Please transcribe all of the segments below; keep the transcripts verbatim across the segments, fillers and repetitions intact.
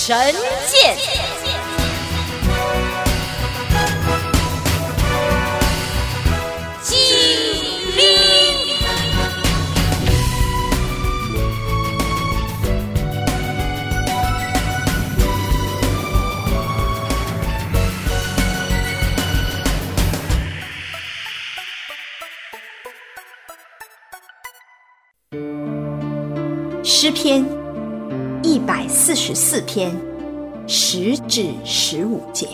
神剑。 诗篇一百四十四篇十至十五节。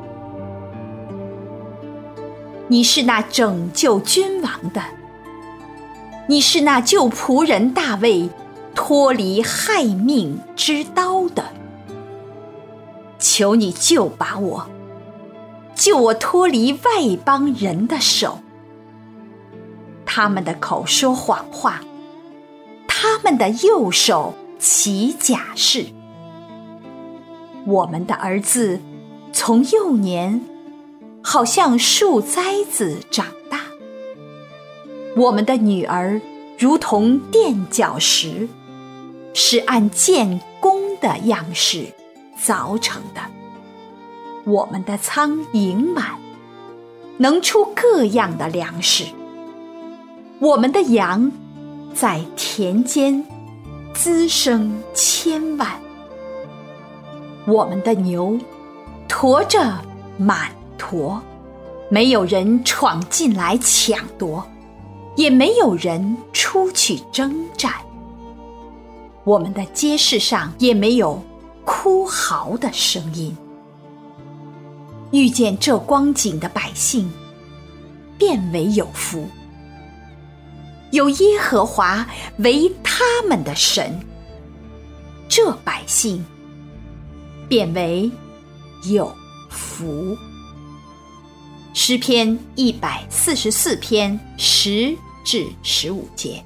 你是那拯救君王的，你是那救仆人大卫脱离害命之刀的。求你救把我，救我脱离外邦人的手。他们的口说谎话，他们的右手起假誓。我们的儿子从幼年好像树栽子长大，我们的女儿如同垫脚石，是按建工的样式凿成的。我们的仓盈满，能出各样的粮食。我们的羊在田间滋生千万，我们的牛驮着满驮，没有人闯进来抢夺，也没有人出去征战。我们的街市上也没有哭嚎的声音。遇见这光景的百姓，便为有福。有耶和华为他们的神，这百姓便为有福。诗篇一百四十四篇十至十五节。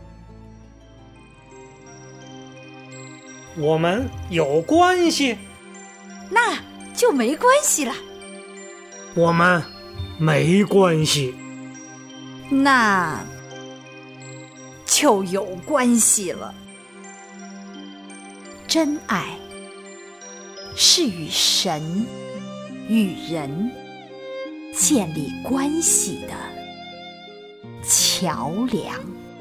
我们有关系， 那就没关系了。 我们没关系， 那就有关系了。 真爱是与神与人建立关系的桥梁。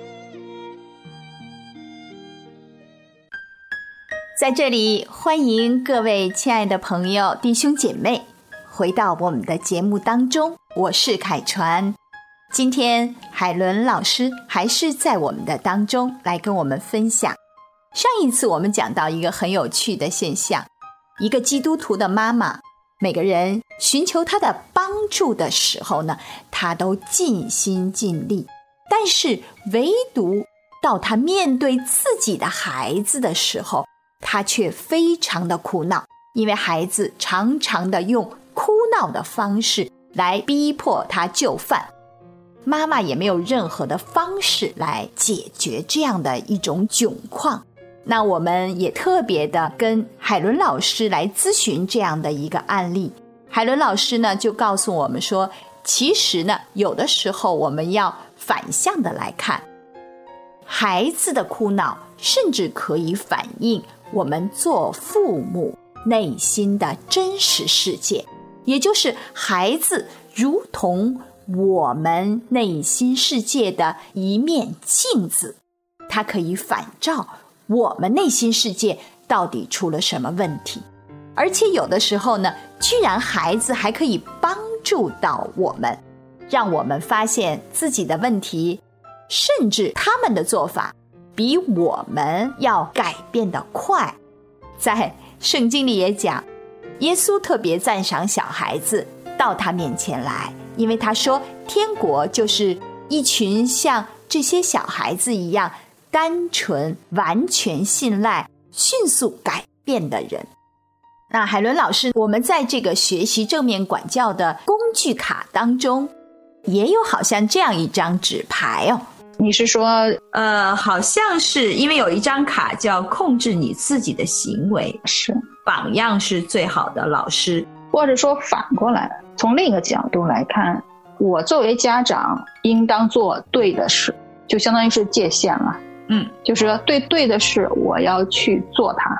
在这里，欢迎各位亲爱的朋友、弟兄姐妹回到我们的节目当中，我是凯传。今天海伦老师还是在我们的当中来跟我们分享。上一次我们讲到一个很有趣的现象，一个基督徒的妈妈，每个人寻求她的帮助的时候呢，她都尽心尽力，但是唯独到她面对自己的孩子的时候，她却非常的苦恼，因为孩子常常的用哭闹的方式来逼迫她就范。妈妈也没有任何的方式来解决这样的一种窘况。那我们也特别的跟海伦老师来咨询这样的一个案例。海伦老师呢就告诉我们说，其实呢有的时候我们要反向的来看，孩子的哭闹甚至可以反映我们做父母内心的真实世界，也就是孩子如同我们内心世界的一面镜子，它可以反照我们内心世界到底出了什么问题。而且有的时候呢，居然孩子还可以帮助到我们，让我们发现自己的问题，甚至他们的做法比我们要改变得快。在圣经里也讲，耶稣特别赞赏小孩子到他面前来，因为他说天国就是一群像这些小孩子一样单纯、完全信赖、迅速改变的人。那海伦老师，我们在这个学习正面管教的工具卡当中也有好像这样一张纸牌哦。 你是说呃，好像是因为有一张卡叫控制你自己的行为， 是榜样是最好的老师， 或者说反过来，从另一个角度来看，我作为家长应当做对的事，就相当于是界限了。 嗯， 就是对对的事我要去做它，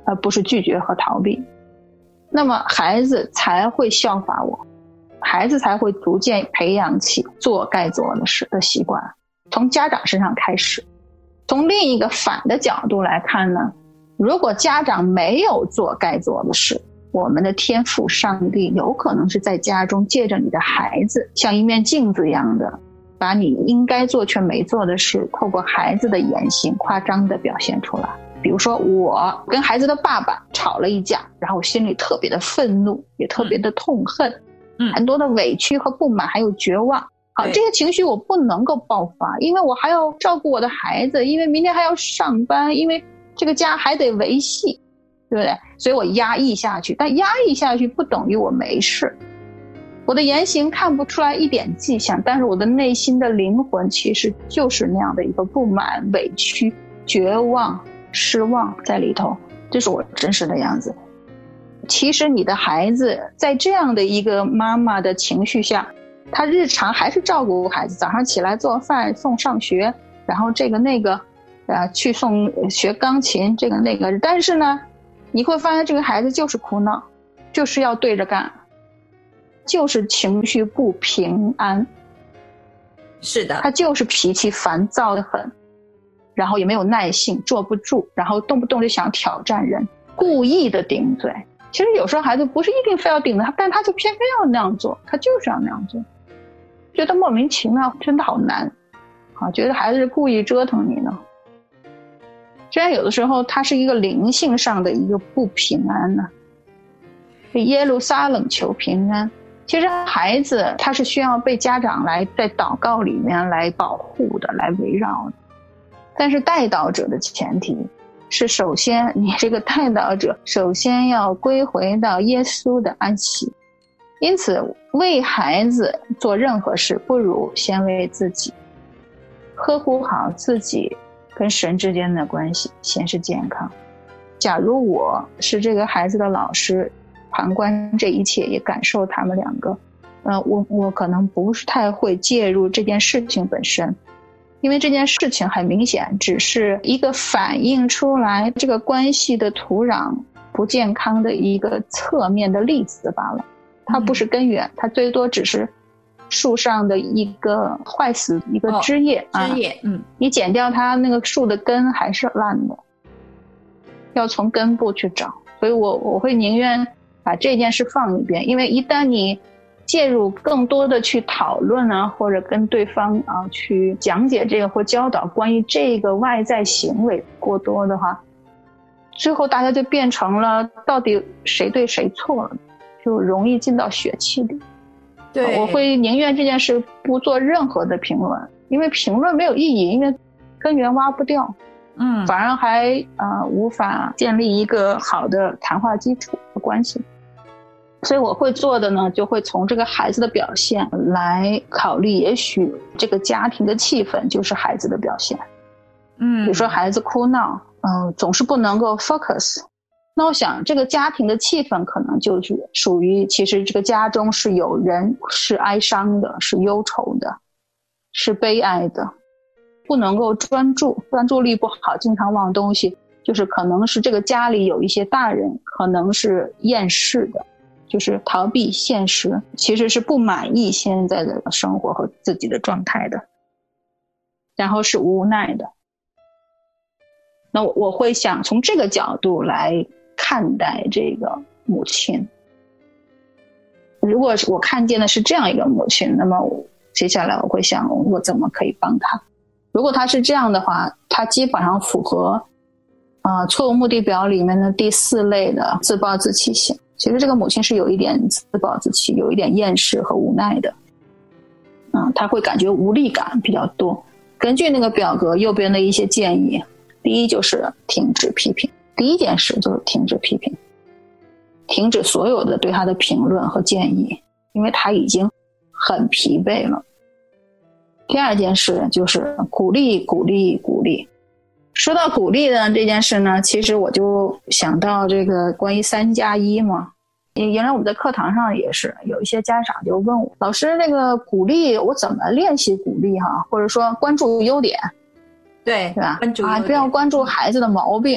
而不是拒绝和逃避，那么孩子才会效法我，孩子才会逐渐培养起做该做的事的习惯，从家长身上开始。从另一个反的角度来看呢，如果家长没有做该做的事，我们的天父上帝有可能是在家中借着你的孩子，像一面镜子一样的，把你应该做却没做的事，透过孩子的言行夸张地表现出来。比如说我跟孩子的爸爸吵了一架，然后我心里特别的愤怒，也特别的痛恨，嗯，很多的委屈和不满还有绝望。好，这些情绪我不能够爆发，因为我还要照顾我的孩子，因为明天还要上班，因为这个家还得维系，对不对？所以我压抑下去，但压抑下去不等于我没事。我的言行看不出来一点迹象，但是我的内心的灵魂其实就是那样的一个不满、委屈、绝望、失望在里头，这是我真实的样子。其实你的孩子在这样的一个妈妈的情绪下，他日常还是照顾孩子，早上起来做饭送上学，然后这个那个呃，去送学钢琴这个那个，但是呢你会发现这个孩子就是哭闹，就是要对着干，就是情绪不平安， 是的， 他就是脾气烦躁的很，然后也没有耐性，坐不住，然后动不动就想挑战人，故意的顶嘴。其实有时候孩子不是一定非要顶的，但他就偏偏要那样做，他就是要那样做，觉得莫名其妙，真的好难啊！觉得孩子是故意折腾你呢。虽然有的时候他是一个灵性上的一个不平安呢、啊，为耶路撒冷求平安。其实孩子他是需要被家长来在祷告里面来保护的，来围绕的。但是带导者的前提是，首先你这个带导者首先要归回到耶稣的安息。因此为孩子做任何事，不如先为自己，呵护好自己跟神之间的关系，先是健康。假如我是这个孩子的老师，旁观这一切，也感受他们两个，呃，我我可能不是太会介入这件事情本身，因为这件事情很明显只是一个反映出来这个关系的土壤不健康的一个侧面的例子罢了，它不是根源，它最多只是树上的一个坏死一个枝叶、 哦、枝叶、啊、嗯， 你剪掉它那个树的根还是烂的，要从根部去找。所以我我会宁愿把这件事放一边，因为一旦你介入更多的去讨论啊，或者跟对方啊去讲解这个或教导关于这个外在行为过多的话，最后大家就变成了到底谁对谁错了，就容易进到血气里。对，我会宁愿这件事不做任何的评论，因为评论没有意义，因为根源挖不掉，嗯，反而还呃无法建立一个好的谈话基础的关系。所以我会做的呢，就会从这个孩子的表现来考虑，也许这个家庭的气氛就是孩子的表现。嗯，比如说孩子哭闹，嗯、呃，总是不能够 focus。那我想这个家庭的气氛可能就是属于，其实这个家中是有人是哀伤的，是忧愁的，是悲哀的，不能够专注，专注力不好，经常忘东西，就是可能是这个家里有一些大人可能是厌世的，就是逃避现实，其实是不满意现在的生活和自己的状态的，然后是无奈的。那我我会想从这个角度来看待这个母亲。如果我看见的是这样一个母亲，那么我接下来我会想我怎么可以帮她。如果她是这样的话，她基本上符合呃错误目的表里面的第四类的自暴自弃型。其实这个母亲是有一点自暴自弃，有一点厌世和无奈的，嗯，她会感觉无力感比较多。根据那个表格右边的一些建议，第一就是停止批评，第一件事就是停止批评，停止所有的对她的评论和建议，因为她已经很疲惫了。第二件事就是鼓励鼓励鼓励。说到鼓励的这件事呢，其实我就想到这个关于三加一嘛。原来我们在课堂上也是有一些家长就问我，老师这个鼓励我怎么练习鼓励哈、啊？或者说关注优点， 对对吧？ 关注优点、 啊，不要关注孩子的毛病。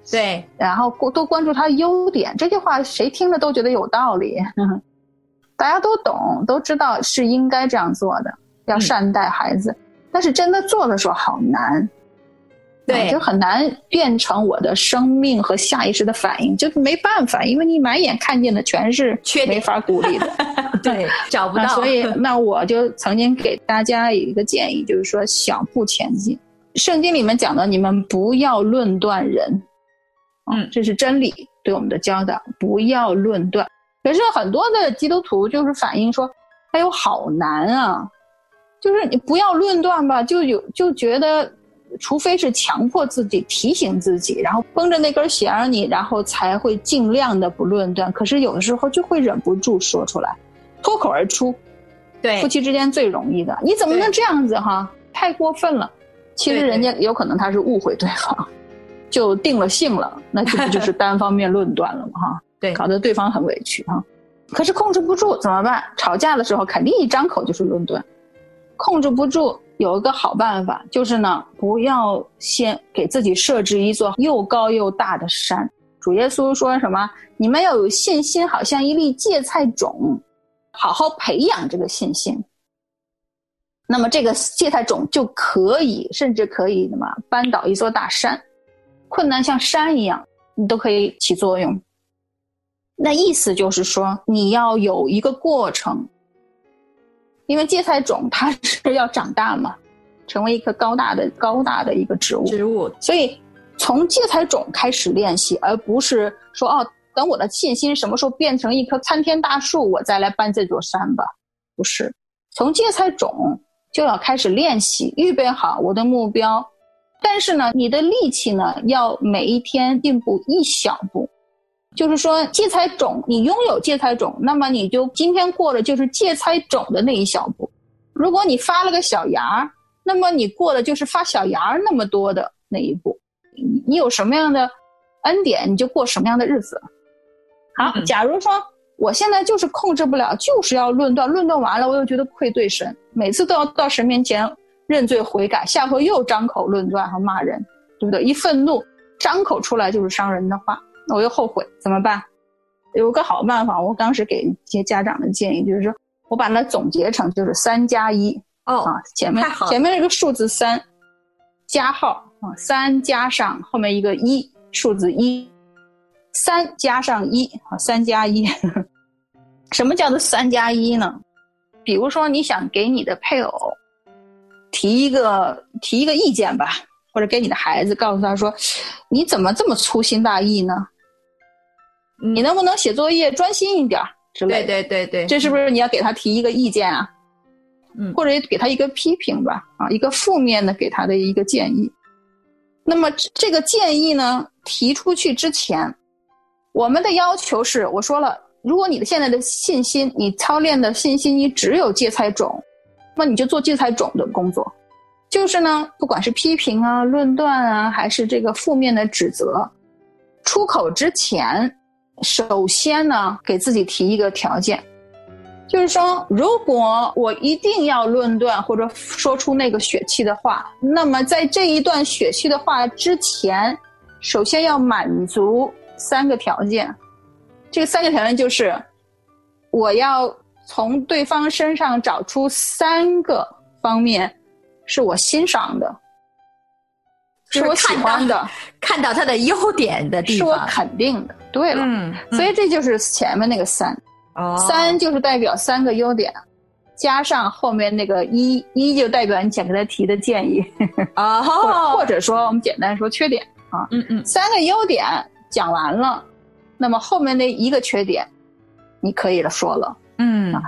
对， 然后多关注他的优点。这句话谁听了都觉得有道理，大家都懂，都知道是应该这样做的，要善待孩子。嗯、但是真的做的时候好难， 对， 就很难变成我的生命和下意识的反应，就没办法，因为你满眼看见的全是没法鼓励的， 对，找不到。 所以，那我就曾经给大家有一个建议，就是说小步前进。圣经里面讲的，你们不要论断人，嗯，这是真理对我们的教导，不要论断。可是很多的基督徒就是反映说，哎呦，好难啊！就是你不要论断吧，就有就觉得，除非是强迫自己、提醒自己，然后绷着那根弦你，然后才会尽量的不论断。可是有的时候就会忍不住说出来，脱口而出。 对， 夫妻之间最容易的，你怎么能这样子哈？太过分了。其实人家有可能他是误会对方，就定了性了，那这不就是单方面论断了吗？哈， 对， 搞得对方很委屈哈。可是控制不住怎么办？吵架的时候肯定一张口就是论断，控制不住有一个好办法，就是呢，不要先给自己设置一座又高又大的山。主耶稣说什么？你们要有信心，好像一粒芥菜种，好好培养这个信心。那么这个芥菜种就可以，甚至可以什么扳倒一座大山，困难像山一样，你都可以起作用。那意思就是说，你要有一个过程，因为芥菜种它是要长大嘛，成为一棵高大的高大的一个植物。 植物， 所以从芥菜种开始练习，而不是说哦，等我的信心什么时候变成一棵参天大树，我再来搬这座山吧。不是，从芥菜种就要开始练习，预备好我的目标。但是呢，你的力气呢，要每一天进步一小步。就是说，芥菜种，你拥有芥菜种，那么你就今天过的就是芥菜种的那一小步。如果你发了个小芽，那么你过的就是发小芽那么多的那一步。你有什么样的恩典，你就过什么样的日子。好，假如说我现在就是控制不了，就是要论断，论断完了我又觉得愧对神，每次都要到神面前认罪悔改，下回又张口论断和骂人，对不对？一愤怒张口出来就是伤人的话，我又后悔，怎么办？有个好办法，我当时给一些家长的建议就是说，我把它总结成就是三加一哦啊，前面前面这个数字三加号啊，三加上后面一个一，数字一，三加上一啊，三加一。什么叫做三加一呢？比如说你想给你的配偶提一个提一个意见吧，或者给你的孩子告诉他说，你怎么这么粗心大意呢？你能不能写作业专心一点之类的？ 对对对对， 这是不是你要给他提一个意见啊？嗯，或者给他一个批评吧，啊，一个负面的给他的一个建议。那么这个建议呢，提出去之前，我们的要求是，我说了，如果你的现在的信心，你操练的信心，你只有芥菜种，那你就做芥菜种的工作。就是呢，不管是批评啊、论断啊，还是这个负面的指责，出口之前，首先呢，给自己提一个条件，就是说，如果我一定要论断或者说出那个血气的话，那么在这一段血气的话之前，首先要满足三个条件。这个三个条件就是，我要从对方身上找出三个方面是我欣赏的，是我喜欢的， 看到他的优点的地方， 是我肯定的。对了，嗯嗯、所以这就是前面那个三，哦、三就是代表三个优点，加上后面那个一，一就代表你想给他提的建议， 哦、 或, 或者说我们简单说缺点啊， 嗯嗯， 三个优点讲完了，那么后面那一个缺点，你可以了说了， 嗯， 啊、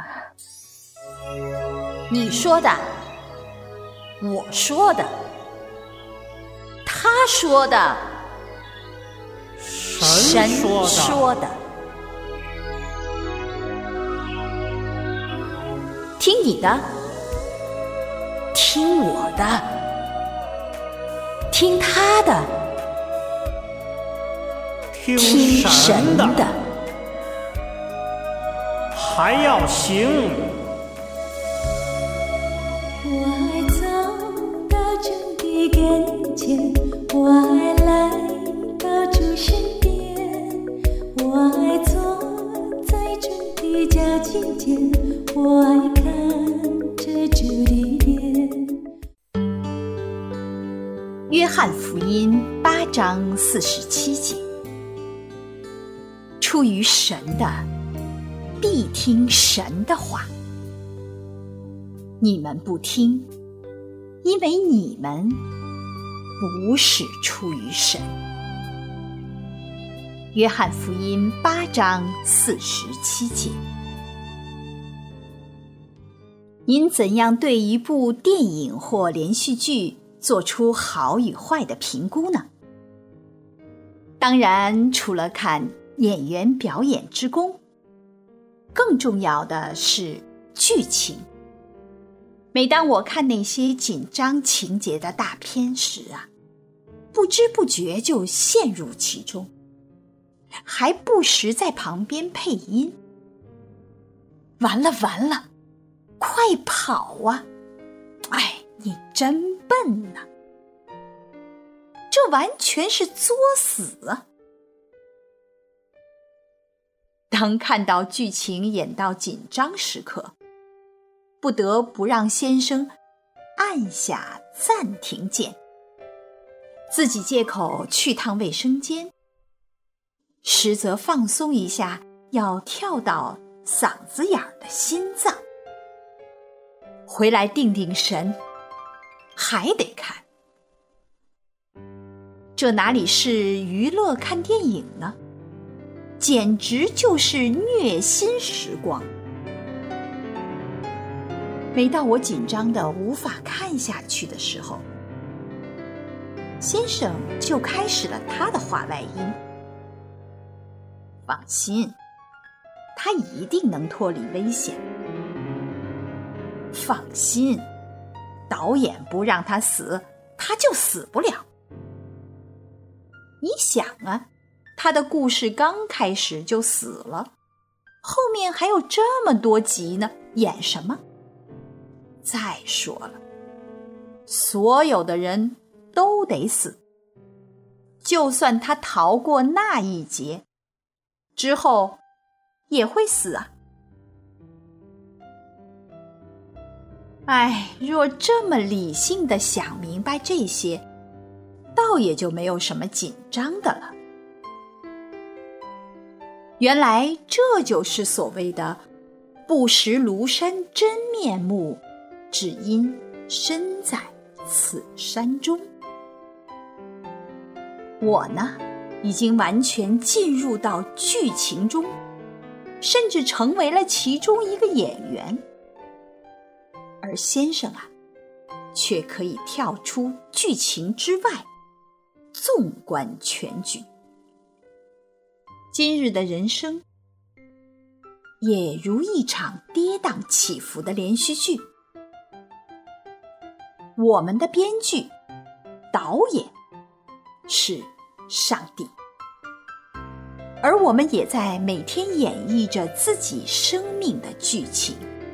你说的，我说的，他说的， 神说的， 说的，听你的，听我的，听他的， 听神的， 还要行。 我爱走到主的跟前，我爱来到主今天，我爱看着这里脸。 约翰福音八章四十七节：出于神的，必听神的话。你们不听，因为你们不是出于神。约翰福音八章四十七节。您怎样对一部电影或连续剧做出好与坏的评估呢？当然，除了看演员表演之功，更重要的是剧情。每当我看那些紧张情节的大片时啊，不知不觉就陷入其中，还不时在旁边配音。完了完了，快跑啊！哎，你真笨呐！这完全是作死啊！当看到剧情演到紧张时刻，不得不让先生按下暂停键，自己借口去趟卫生间，实则放松一下要跳到嗓子眼儿的心脏。回来定定神，还得看。这哪里是娱乐看电影呢？简直就是虐心时光。每到我紧张的无法看下去的时候，先生就开始了他的话外音。放心，他一定能脱离危险。放心，导演不让他死，他就死不了。你想啊，他的故事刚开始就死了，后面还有这么多集呢，演什么？再说了，所有的人都得死，就算他逃过那一劫，之后也会死啊。哎，若这么理性地想明白这些，倒也就没有什么紧张的了。原来这就是所谓的不识庐山真面目，只因身在此山中。我呢，已经完全进入到剧情中，甚至成为了其中一个演员。而先生啊，却可以跳出剧情之外，纵观全局。今日的人生也如一场跌宕起伏的连续剧。我们的编剧、导演是上帝，而我们也在每天演绎着自己生命的剧情。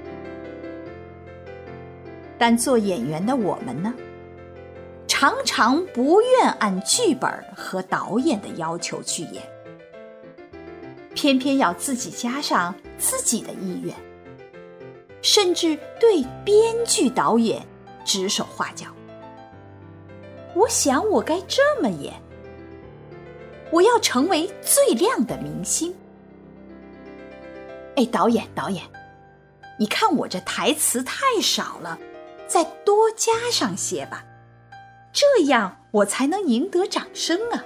但做演员的我们呢，常常不愿按剧本和导演的要求去演，偏偏要自己加上自己的意愿，甚至对编剧导演指手画脚。我想我该这么演，我要成为最亮的明星。哎，导演导演，你看我这台词太少了，再多加上些吧，这样我才能赢得掌声啊。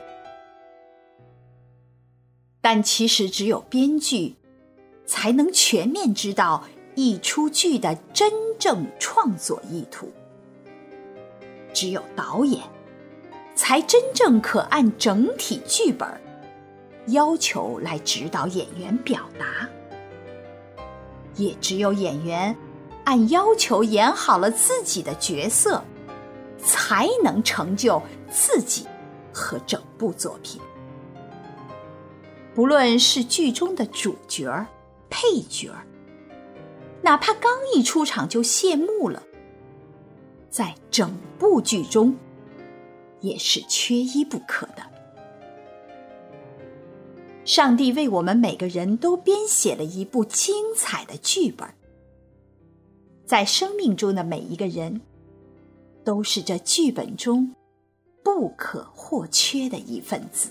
但其实只有编剧才能全面知道一出剧的真正创作意图，只有导演才真正可按整体剧本要求来指导演员表达，也只有演员按要求演好了自己的角色，才能成就自己和整部作品。不论是剧中的主角、配角，哪怕刚一出场就谢幕了，在整部剧中也是缺一不可的。 上帝为我们每个人都编写了一部精彩的剧本，在生命中的每一个人都是这剧本中不可或缺的一份子。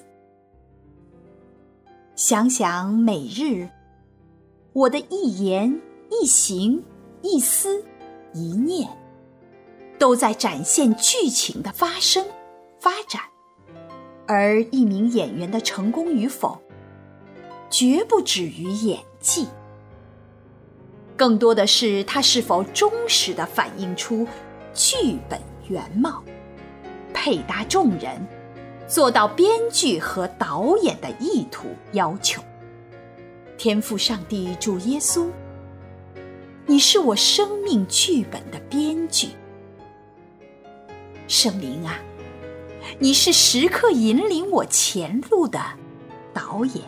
想想每日我的一言一行一思一念，都在展现剧情的发生发展，而一名演员的成功与否绝不止于演技，更多的是他是否忠实地反映出剧本原貌，配搭众人，做到编剧和导演的意图要求。天父上帝主耶稣，你是我生命剧本的编剧。圣灵啊，你是时刻引领我前路的导演，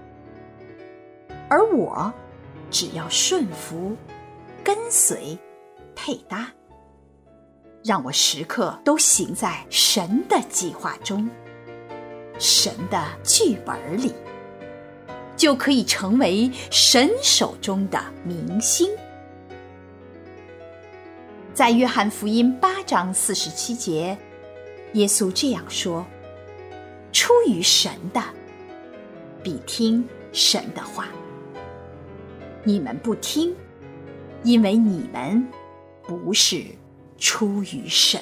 而我只要顺服、跟随、配搭，让我时刻都行在神的计划中，神的剧本里，就可以成为神手中的明星。在约翰福音八章四十七节，耶稣这样说：出于神的，必听神的话。你们不听，因为你们不是出于神。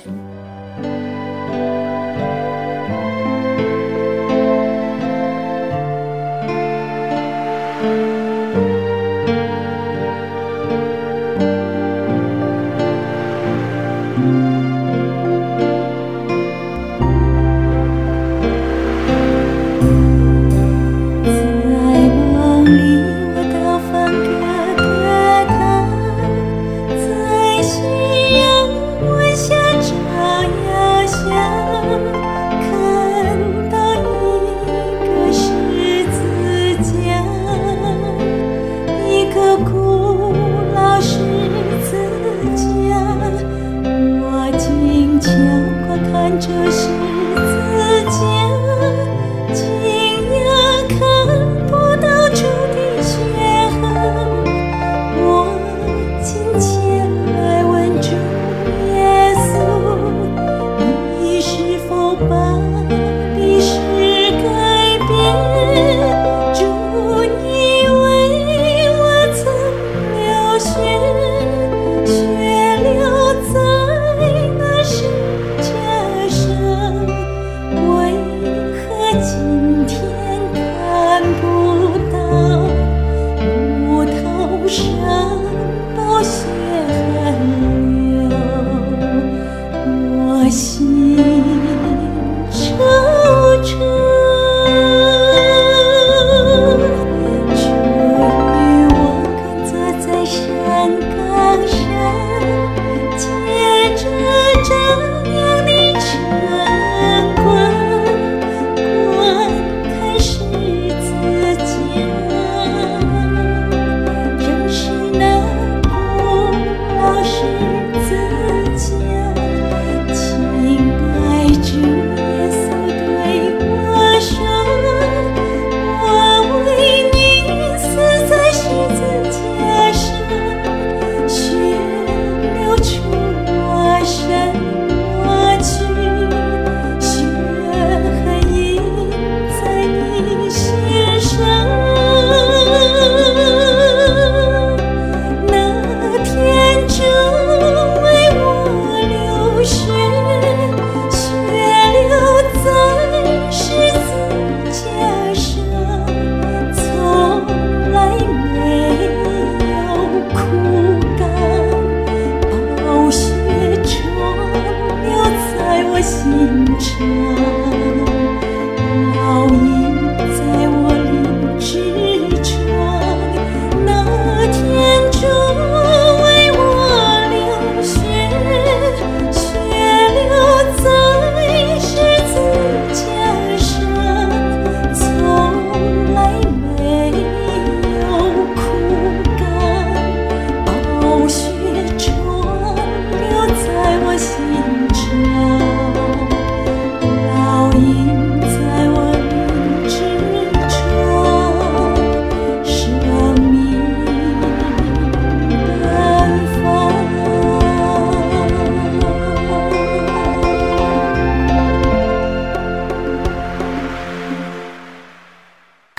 在我心中。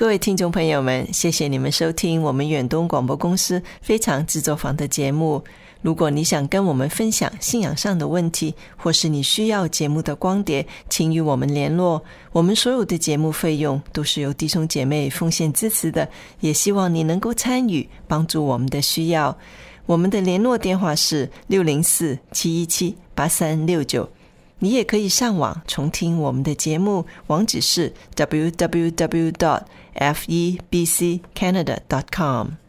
各位听众朋友们，谢谢你们收听我们远东广播公司非常制作坊的节目。如果你想跟我们分享信仰上的问题，或是你需要节目的光碟，请与我们联络。我们所有的节目费用都是由弟兄姐妹奉献支持的，也希望你能够参与，帮助我们的需要。我们的联络电话是六零四七一七八三六九，你也可以上网重听我们的节目，网址是 double-u double-u double-u dot f e b c canada dot com。